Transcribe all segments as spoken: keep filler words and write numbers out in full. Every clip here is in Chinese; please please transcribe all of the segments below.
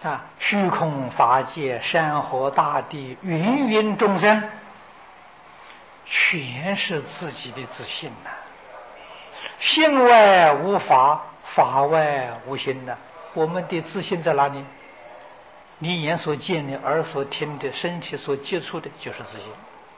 啊，虚空法界、山河大地、芸芸众生，全是自己的自信呐、啊。心外无法，法外无心呐、啊。我们的自信在哪里？你眼所见的、耳所听的、身体所接触的，就是自信。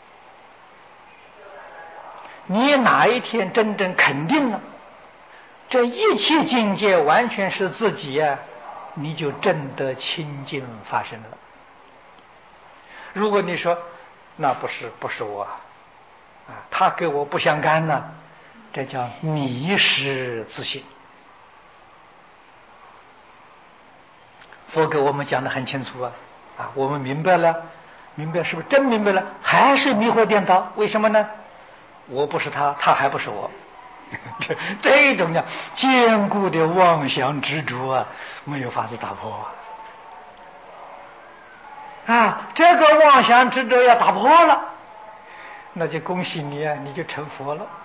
你哪一天真正肯定了这一切境界完全是自己呀、啊，你就证得清净发生了。如果你说那不是不是我啊，他跟我不相干呢，这叫迷失自信。佛给我们讲得很清楚啊，啊，我们明白了，明白是不是真明白了？还是迷惑颠倒？为什么呢？我不是他，他还不是我。这这种呀坚固的妄想执着啊，没有法子打破啊！啊，这个妄想执着要打破了，那就恭喜你啊，你就成佛了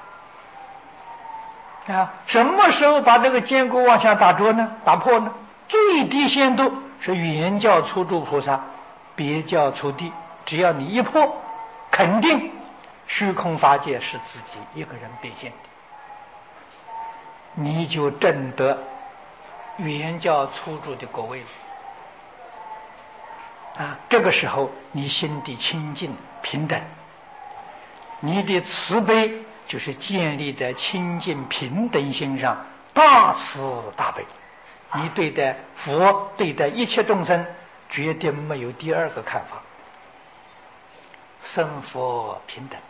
啊！什么时候把这个坚固妄想打着呢？打破呢？最低限度是原教初住菩萨，别教初地，只要你一破，肯定虚空法界是自己一个人变现的，你就证得原教初住的果位啊！这个时候你心地清净平等，你的慈悲就是建立在清净平等心上，大慈大悲。你对待佛、对待一切众生，绝对没有第二个看法，生佛平等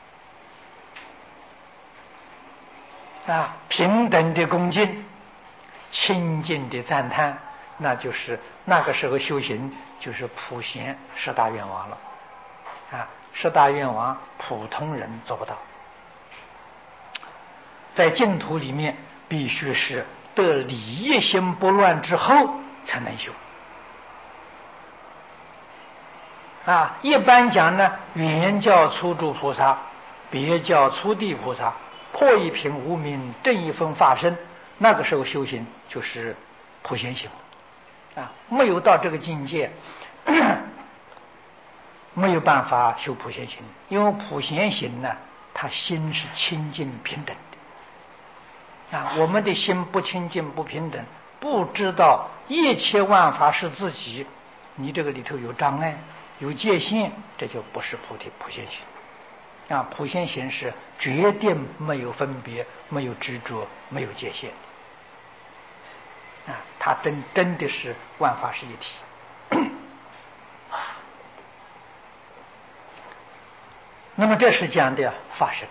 啊，平等的恭敬，清净的赞叹，那就是那个时候修行就是普贤十大愿望了啊！十大愿望普通人做不到，在净土里面必须是得理业心不乱之后才能修啊！一般讲呢，原教初住菩萨、别教初地菩萨破一品无明，正一分法身，那个时候修行就是普贤行啊！没有到这个境界，没有办法修普贤行，因为普贤行呢，他心是清净平等的啊！我们的心不清净不平等，不知道一切万法是自己，你这个里头有障碍有界限，这就不是菩提普贤行啊！普贤行是决定没有分别，没有执着，没有界限的啊！它真真的是万法是一体。那么这是讲的法身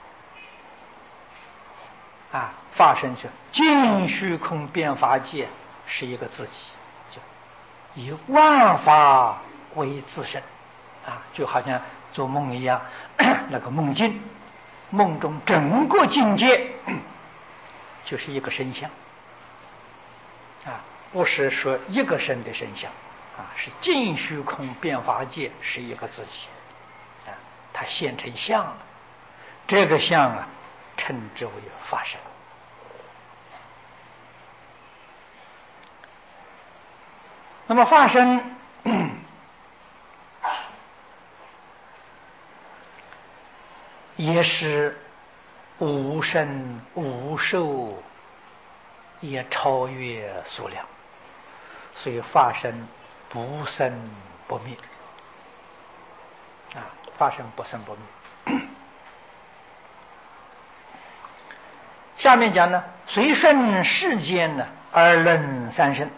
啊，法身是尽虚空遍法界是一个自己，就以万法为自身啊，就好像做梦一样，那个梦境，梦中整个境界就是一个身相啊，不是说一个身的身相啊，是尽虚空遍法界是一个自己啊，它现成相了，这个相啊称之为法身。那么法身也是无生无寿，也超越数量，所以法身不生不灭啊，法身不生不灭。下面讲呢，随顺世间呢而论三身，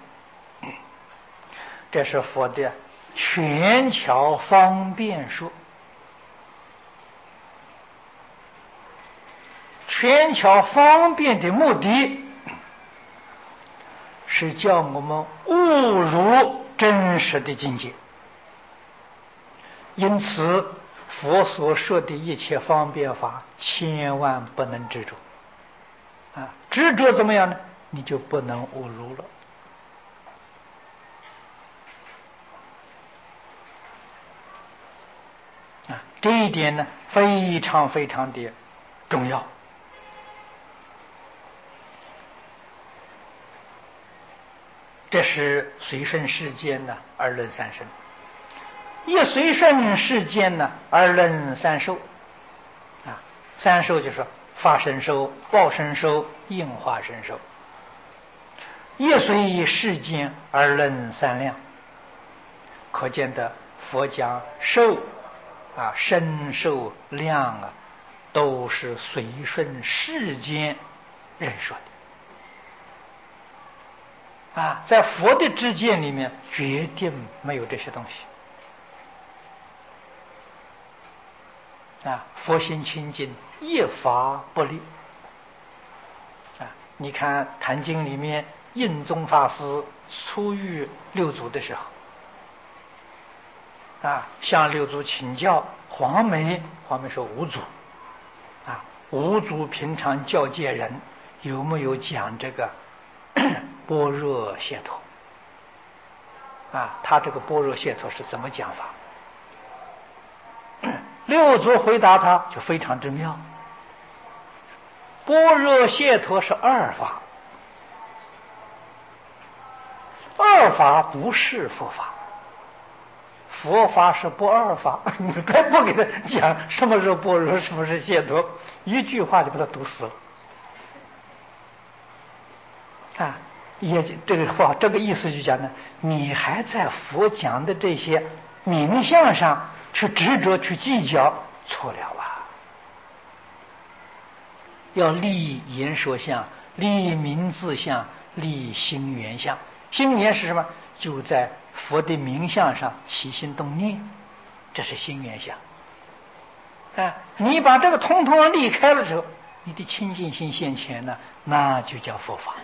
这是佛的权巧方便说。权巧方便的目的是叫我们悟入真实的境界，因此佛所说的一切方便法千万不能执着啊！执着怎么样呢？你就不能悟入了啊！这一点呢非常非常的重要。 这是随顺世间呢而论三生，一随顺世间呢而论三受啊，三受就是法身受、报身受、应化身受。一随世间而论三量，可见的佛讲受啊、身受量啊，都是随顺世间人说的啊，在佛的知见里面绝对没有这些东西啊。佛心清净，一法不立啊。你看《坛经》里面，印宗法师初遇六祖的时候啊，向六祖请教黄梅，黄梅说无祖啊，无祖平常教诫人有没有讲这个般若解脱啊？他这个般若解脱是怎么讲法？六祖回答他就非常之妙，般若解脱是二法，二法不是佛法，佛法是不二法，你再不给他讲什么是般若，什么是解脱，一句话就把他堵死了啊！也这个话，这个意思就讲呢，你还在佛讲的这些名相上去执着、去计较，错了啊！要立言说相，立名字相，立心缘相。心缘是什么？就在佛的名相上起心动念，这是心缘相啊！你把这个通通离开了之后，你的清净心现前呢，那就叫佛法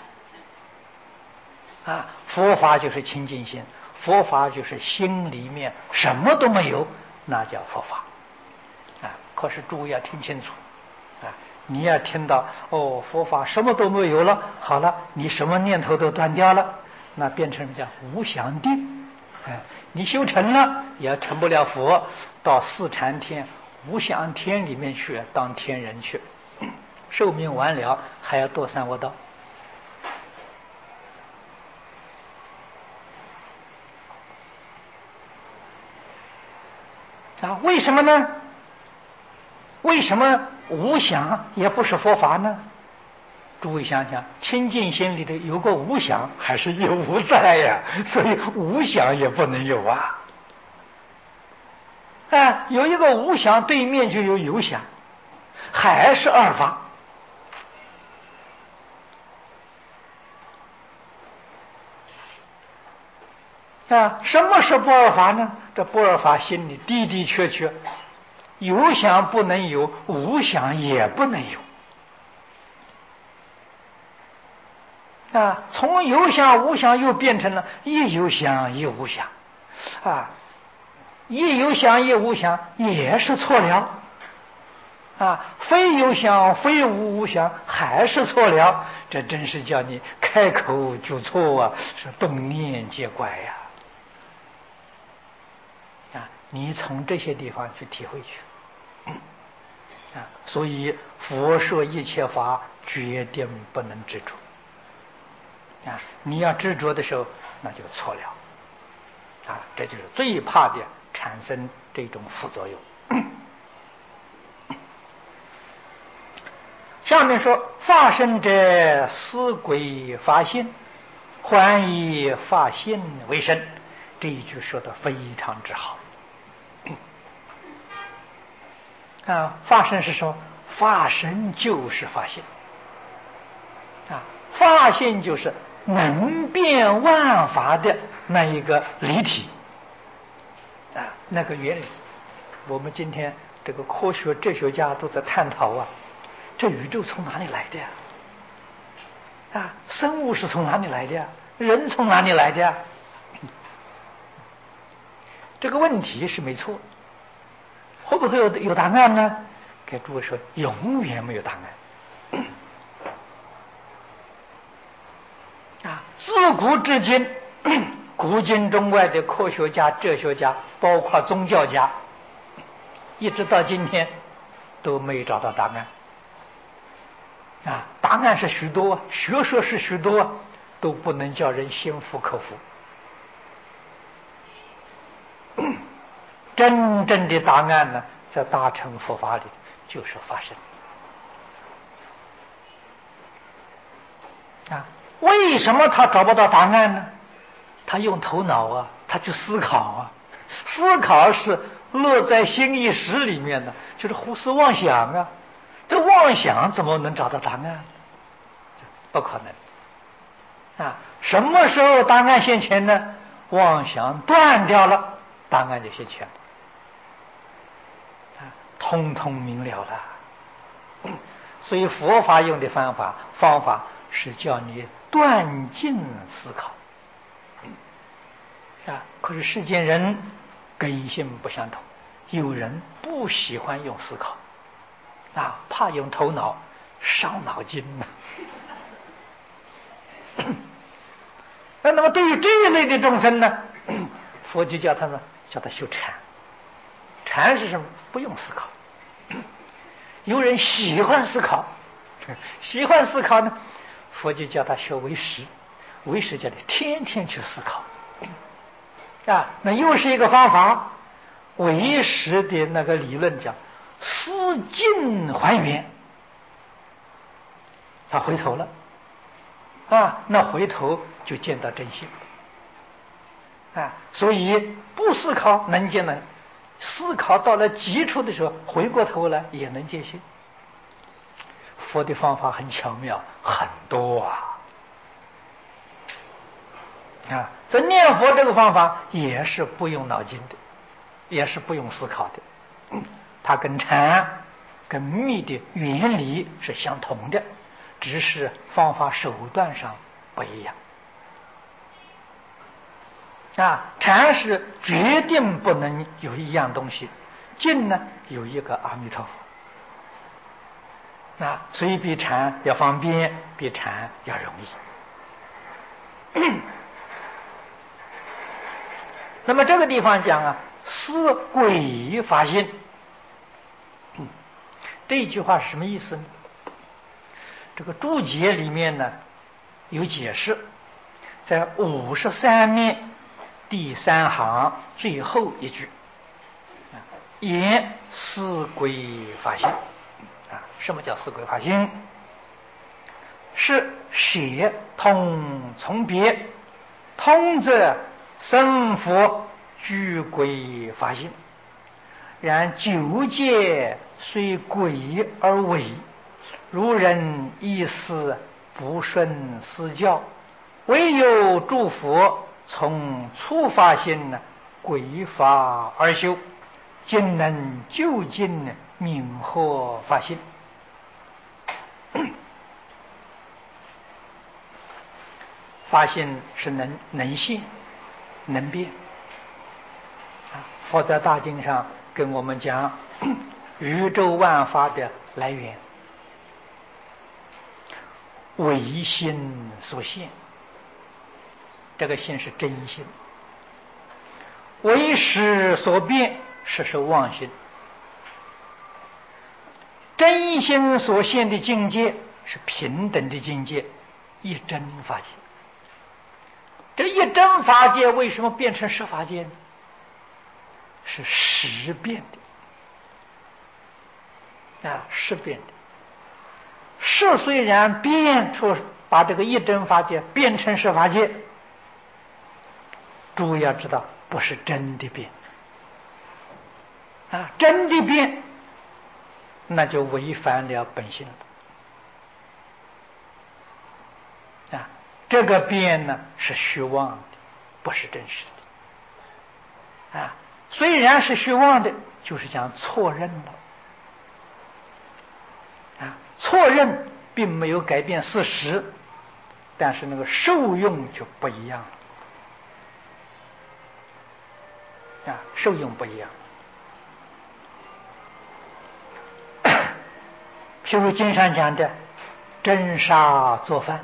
啊！佛法就是清净心，佛法就是心里面什么都没有，那叫佛法啊！可是诸位要听清楚啊！你要听到哦，佛法什么都没有了，好了，你什么念头都断掉了，那变成叫无想定。哎，你修成了也成不了佛，到四禅天、无想天里面去当天人去，寿命完了还要堕三恶道。啊，为什么呢？为什么无想也不是佛法呢？诸位想想，清净心里头有个无想，还是有无在呀？所以无想也不能有啊！啊，有一个无想，对面就有有想，还是二法。啊，什么是不二法呢？这不二法心里的的确确，有想不能有，无想也不能有。啊，从有想无想又变成了一有想一无想，啊，一有想一无想也是错了，啊，非有想非无无想还是错了，这真是叫你开口就错啊，是动念皆怪呀！啊，你从这些地方去体会去，啊，所以佛说一切法决定不能执着。啊，你要执着的时候，那就错了，啊，这就是最怕的产生这种副作用。下面说，发生者思归发心，还以发心为身，这一句说的非常之好。啊，发生是说，发生就是发心，啊，发心就是能变万法的那一个离体啊，那个原理，我们今天这个科学哲学家都在探讨啊，这宇宙从哪里来的呀？啊，生物是从哪里来的呀？人从哪里来的呀？这个问题是没错，会不会有有答案呢？给诸位说，永远没有答案。啊，自古至今，古今中外的科学家、哲学家，包括宗教家，一直到今天都没有找到答案。啊，答案是许多，学说是许多， 都不能叫人心服口服。真正的答案呢，在大乘佛法里就是发生啊。为什么他找不到答案呢？他用头脑啊，他去思考啊，思考是落在心意识里面的，就是胡思妄想啊。这妄想怎么能找到答案？不可能啊！什么时候答案现前呢？妄想断掉了，答案就现前了，啊，通通明了了。所以佛法用的方法方法是叫你断尽思考。啊！可是世间人根性不相同，有人不喜欢用思考，啊，怕用头脑，伤脑筋呐。那么对于这一类的众生呢，佛就叫他们叫他修禅。禅是什么？不用思考。有人喜欢思考，喜欢思考呢，佛就叫他学唯识。唯识叫你天天去思考。啊，那又是一个方法。唯识的那个理论讲思境还原，他回头了啊，那回头就见到真心啊。所以不思考能见呢，思考到了极处的时候，回过头来也能见性。佛的方法很巧妙，很多啊。啊，这念佛这个方法也是不用脑筋的，也是不用思考的，它跟禅、跟密的原理是相同的，只是方法手段上不一样。啊，禅是决定不能有一样东西，静呢有一个阿弥陀佛。啊，所以比禅要方便，比禅要容易。那么这个地方讲啊，思鬼发心，这一句话是什么意思呢？这个注解里面呢有解释，在五十三面第三行最后一句，言思鬼发心啊，什么叫思鬼发心？是舍通从别，通则生佛具鬼发心，然九界虽鬼而为，如人意思不顺思教，唯有诸佛从初发心呢，鬼法而修，今能究竟明惑发心。发心是能能现能变啊！佛在大经上跟我们讲宇宙万法的来源，唯心所现，这个心是真心；唯识所变，是是妄心。真心所现的境界是平等的境界，一真法界。这一真法界为什么变成十法界呢？是识变的啊，识变的。识虽然变出把这个一真法界变成十法界，诸位要知道，不是真的变啊，真的变，那就违反了本性了啊。这个变呢是虚妄的，不是真实的啊。虽然是虚妄的，就是讲错认了啊。错认并没有改变事实，但是那个受用就不一样了啊，受用不一样。譬如经上讲的蒸沙做饭，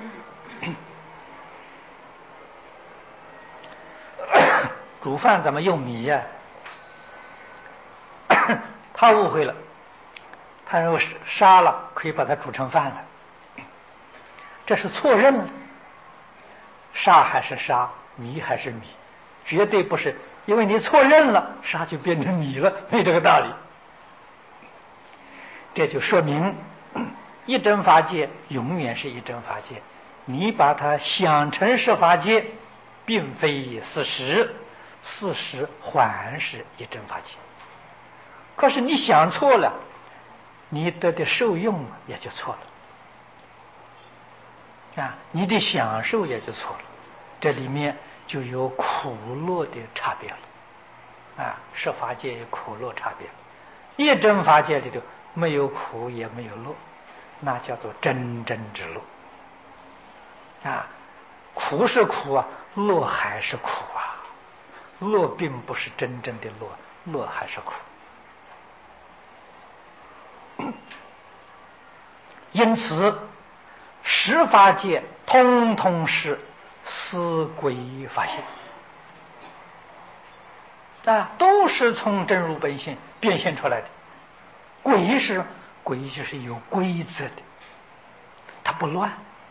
煮饭怎么用米呀、啊？他误会了，他认为沙了可以把它煮成饭了，这是错认了沙还是沙，米还是米，绝对不是因为你错认了，沙就变成米了，没这个道理。这就说明一真法界永远是一真法界，你把它想成是法界，并非事实，事实还是一真法界。可是你想错了，你得的受用也就错了啊，你的享受也就错了，这里面就有苦乐的差别了啊，是法界有苦乐差别了。一真法界里头没有苦也没有乐，那叫做真正之乐啊。苦是苦啊，乐还是苦啊，乐并不是真正的乐，乐还是苦。因此十法界通通是思归法性啊，都是从真如本性变现出来的。规是规就是有规则的，它不乱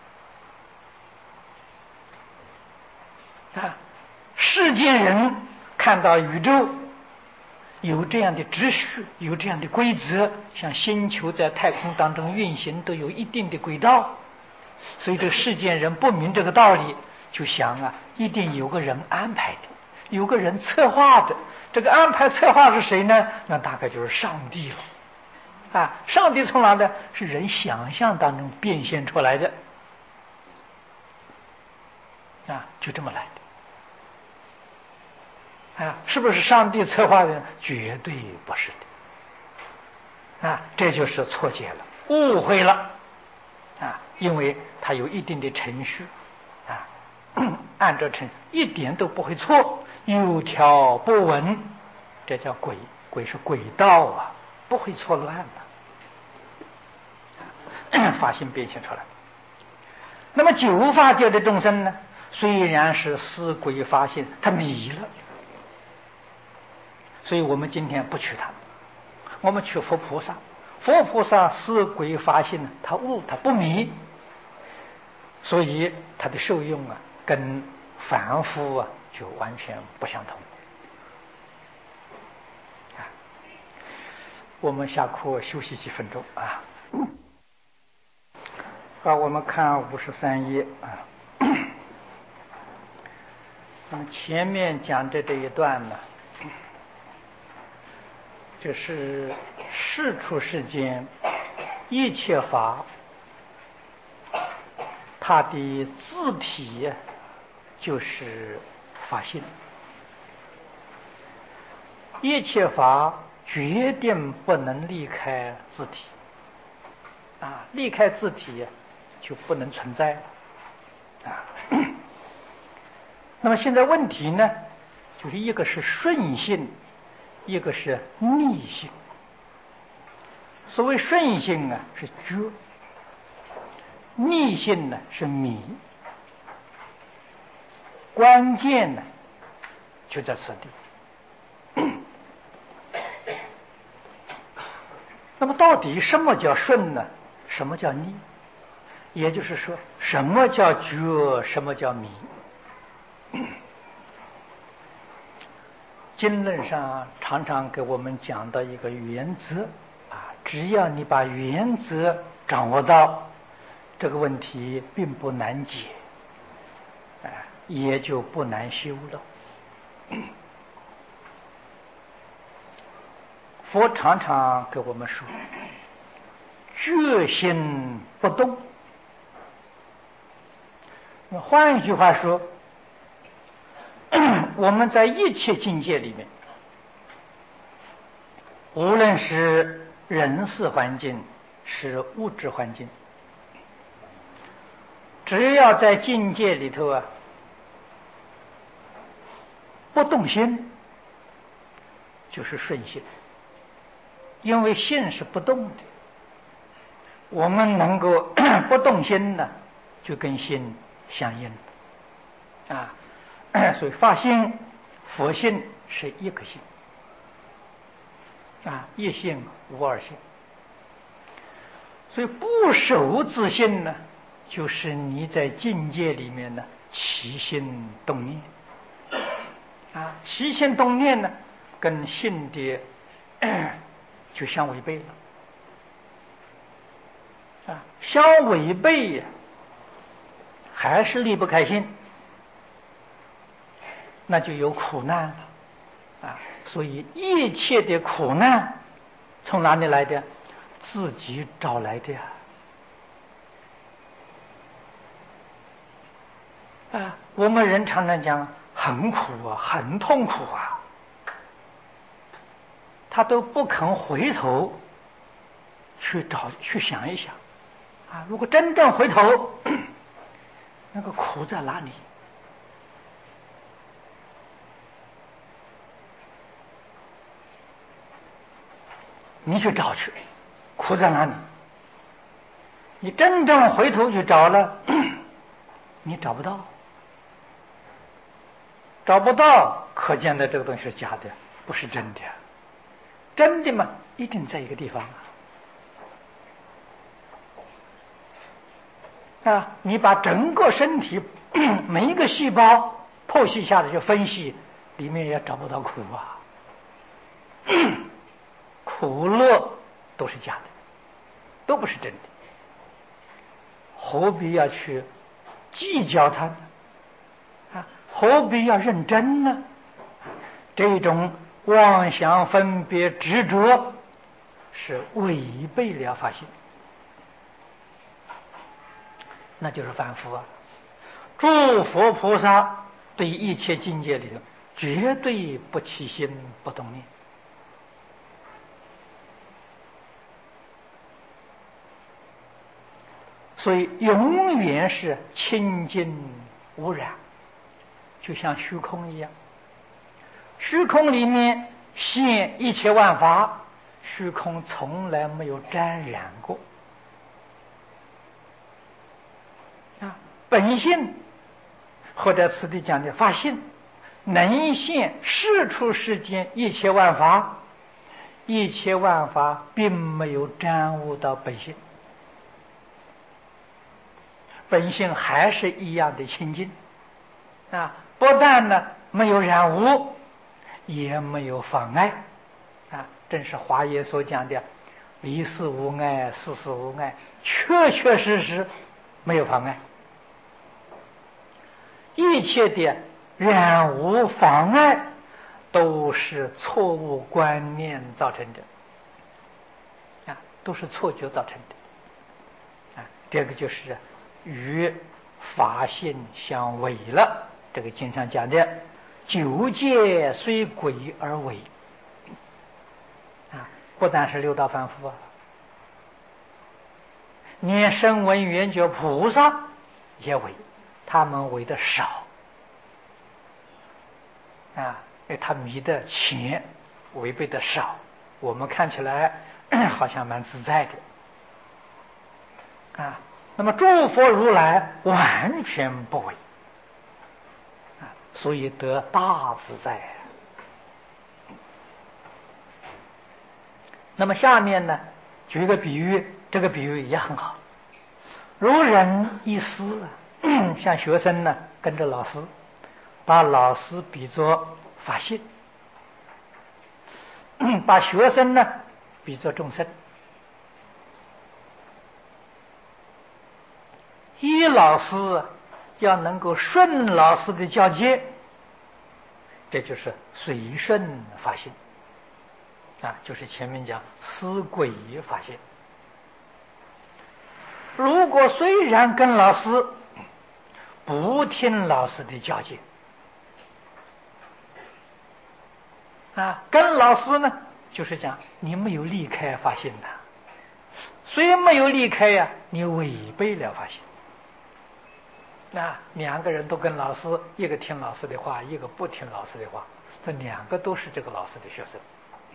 啊。世间人看到宇宙有这样的秩序，有这样的规则，像星球在太空当中运行都有一定的轨道，所以这世间人不明这个道理，就想啊，一定有个人安排的，有个人策划的。这个安排策划是谁呢？那大概就是上帝了啊！上帝从哪呢？是人想象当中变现出来的啊，就这么来的啊！是不是上帝策划的？绝对不是的啊！这就是错解了，误会了啊！因为它有一定的程序啊，按照程一点都不会错，有条不紊，这叫轨，轨是轨道啊，不会错乱的。法性变现出来。那么九法界的众生呢，虽然是思归法性，他迷了，所以我们今天不取他，我们取佛菩萨。佛菩萨思归法性，他悟，他不迷，所以他的受用啊，跟凡夫啊就完全不相同。啊，我们下课休息几分钟啊。好，我们看五十三页啊。那么前面讲的这一段呢，这是世出世间一切法，它的自体就是法性，一切法决定不能离开自体啊，离开自体就不能存在啊。那么现在问题呢，就是一个是顺性，一个是逆性。所谓顺性啊是觉，逆性呢是迷，关键呢就在此地。那么到底什么叫顺呢？什么叫逆？也就是说，什么叫觉？什么叫迷？经论上常常给我们讲到一个原则啊，只要你把原则掌握到，这个问题并不难解，啊，也就不难修了。佛常常给我们说，觉心不动。换一句话说，我们在一切境界里面，无论是人事环境，是物质环境，只要在境界里头啊，不动心，就是顺性。因为心是不动的，我们能够不动心呢，就跟心相应啊。所以法性、佛性是一个性啊，一性无二性。所以不守自性呢，就是你在境界里面呢起心动念啊，起心动念呢，跟性的就相违背了啊，相违背呀，还是离不开心，那就有苦难了啊。所以一切的苦难从哪里来的？自己找来的呀。啊，我们人常常讲很苦啊，很痛苦啊，他都不肯回头去找去想一想啊。如果真正回头，那个苦在哪里？你去找去，苦在哪里？你真正回头去找了，你找不到，找不到，可见的这个东西是假的，不是真的。真的嘛，一定在一个地方啊！啊，你把整个身体每一个细胞剖析下来去分析，里面也找不到苦啊。苦乐都是假的，都不是真的，何必要去计较它呢？啊，何必要认真呢？这种妄想分别执着是违背了法性，那就是凡夫啊。诸佛菩萨对一切境界里头绝对不起心不动念，所以永远是清净无染，就像虚空一样。虚空里面现一切万法，虚空从来没有沾染过啊。本性或者此地讲的法性，能现世出世间一切万法，一切万法并没有沾污到本性，本性还是一样的清净啊，不但呢没有染污，也没有妨碍啊。正是华严所讲的离事无碍，事事无碍，确确实实没有妨碍。一切的染污妨碍都是错误观念造成的啊，都是错觉造成的啊。这个就是与法性相违了。这个经常讲的九界虽轨而违啊，不但是六道凡夫啊，连声闻缘觉菩萨也违，他们违的少啊，因为他迷的浅，违背的少，我们看起来好像蛮自在的啊。那么诸佛如来完全不违啊，所以得大自在。那么下面呢，举一个比喻，这个比喻也很好。如人一师，像学生呢跟着老师，把老师比作法性，把学生呢比作众生。一老师要能够顺老师的教诫，这就是随顺法性啊，就是前面讲思轨法性。如果虽然跟老师不听老师的教诫啊，跟老师呢就是讲你没有离开法性的，虽没有离开呀、啊，你违背了法性。那两个人都跟老师，一个听老师的话，一个不听老师的话，这两个都是这个老师的学生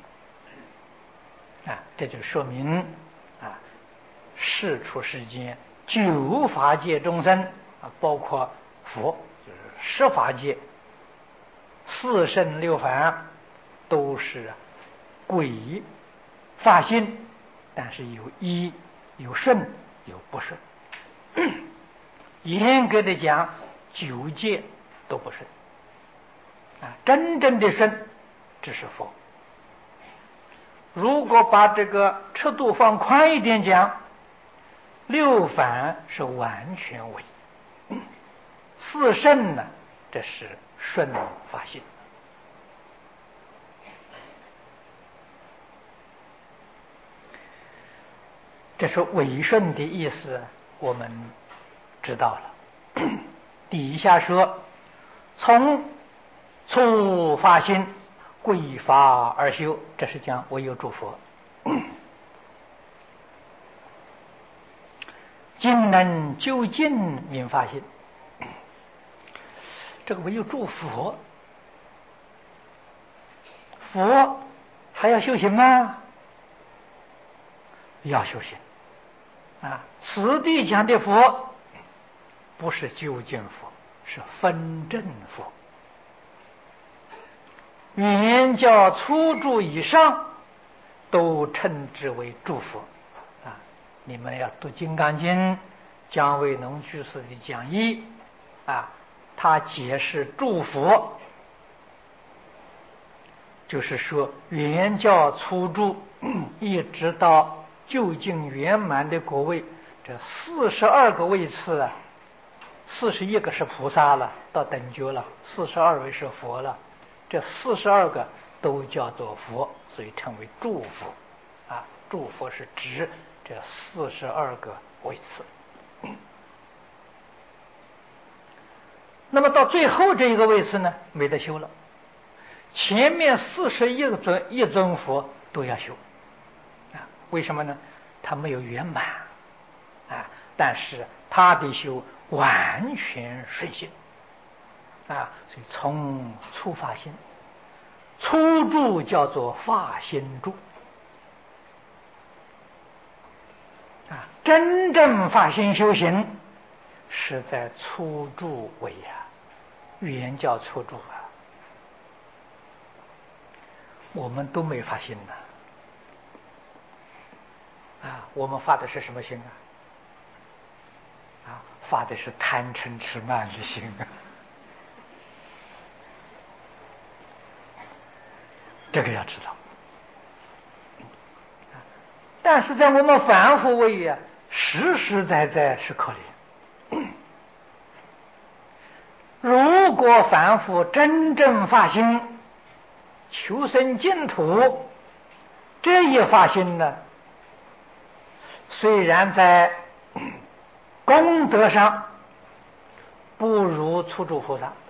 啊，这就说明啊，世出世间九法界众生啊，包括佛，就是十法界、四圣六凡，都是轨法性，但是有依、有顺、有不顺。严格的讲， 九界都不顺啊！真正的顺只是佛。如果把这个尺度放宽一点讲，六凡是完全为，四圣呢，这是顺法性。这是违顺的意思，我们知道了。底下说，从初发心归法而修，这是讲唯有诸佛。今能究竟明发心，这个唯有诸佛，佛还要修行吗？要修行啊！此地讲的佛不是究竟佛，是分正佛。语言教初住以上都称之为诸佛啊！你们要读《金刚经》，姜维农居士的讲义啊，他解释诸佛，就是说原教初住一直到究竟圆满的果位，这四十二个位次啊，四十一个是菩萨了，到等觉了，四十二位是佛了，这四十二个都叫做佛，所以称为诸佛啊。诸佛是指这四十二个位次。那么到最后这一个位次呢，没得修了。前面四十一个尊一尊佛都要修啊，为什么呢？他没有圆满啊，但是他的修完全顺心啊，所以从初发心，初住叫做发心住啊，真正发心修行是在初住位啊，原叫初住啊，我们都没发心呢啊，我们发的是什么心啊？啊，发的是贪嗔痴慢的心啊，这个要知道。但是在我们凡夫位啊，实实在在是可怜。如果凡夫真正发心求生净土，这一发心呢，虽然在功德上不如初住菩萨，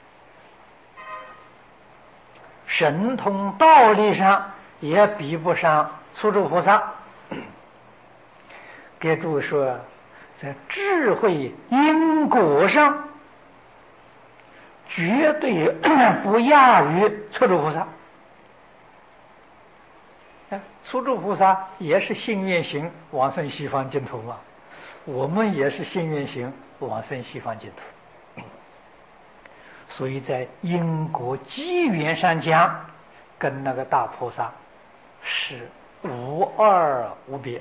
神通道力上也比不上初住菩萨。给诸位说，在智慧因果上绝对不亚于初住菩萨。初住菩萨也是信愿行往生西方净土嘛，我们也是信愿行往生西方净土。所以在因果机缘上讲，跟那个大菩萨是无二无别。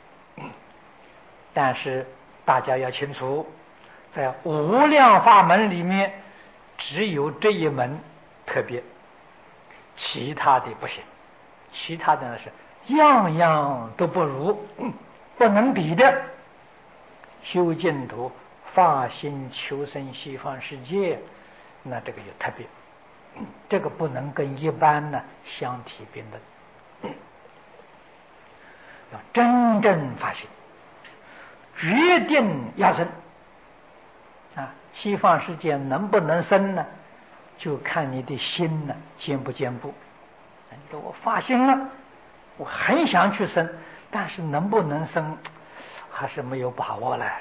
但是大家要清楚，在无量法门里面，只有这一门特别，其他的不行，其他的是样样都不如，不能比的。修净土、发心求生西方世界，那这个有特别，这个不能跟一般呢相提并论，要真正发心，决定要生啊！西方世界能不能生呢？就看你的心呢坚不坚固。你说我发心了，我很想去生，但是能不能生，还是没有把握了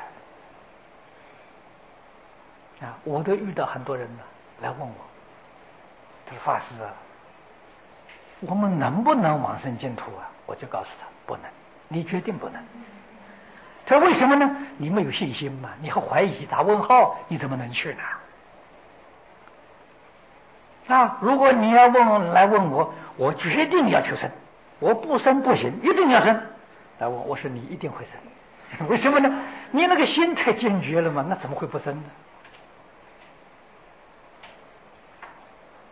啊！我都遇到很多人呢来问我，他说法师啊，我们能不能往生净土啊？我就告诉他不能，你决定不能。这为什么呢？你没有信心嘛，你还怀疑打问号，你怎么能去呢？啊，如果你要问来问我，我决定要去生，我不生不行，一定要生。来问我说你一定会生，为什么呢？你那个心太坚决了嘛，那怎么会不生呢？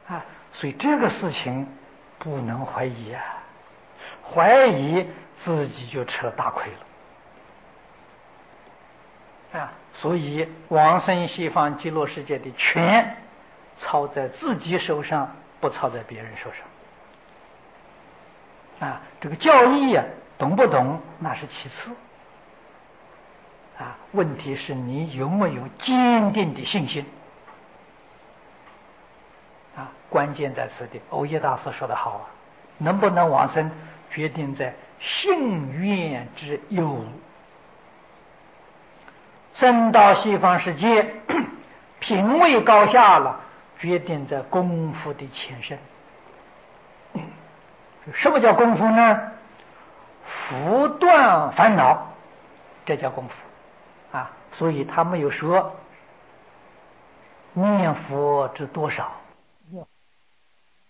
啊，所以这个事情不能怀疑啊，怀疑自己就吃了大亏了啊。所以往生西方极乐世界的权操在自己手上，不操在别人手上啊。这个教义呀、啊，懂不懂那是其次啊，问题是你有没有坚定的信心啊？关键在此地。欧耶大师说得好啊，能不能往生，决定在信愿之有无。生到西方世界，品位高下了，决定在功夫的前身。什么叫功夫呢？拂断烦恼，这叫功夫啊。所以他没有说念佛知多少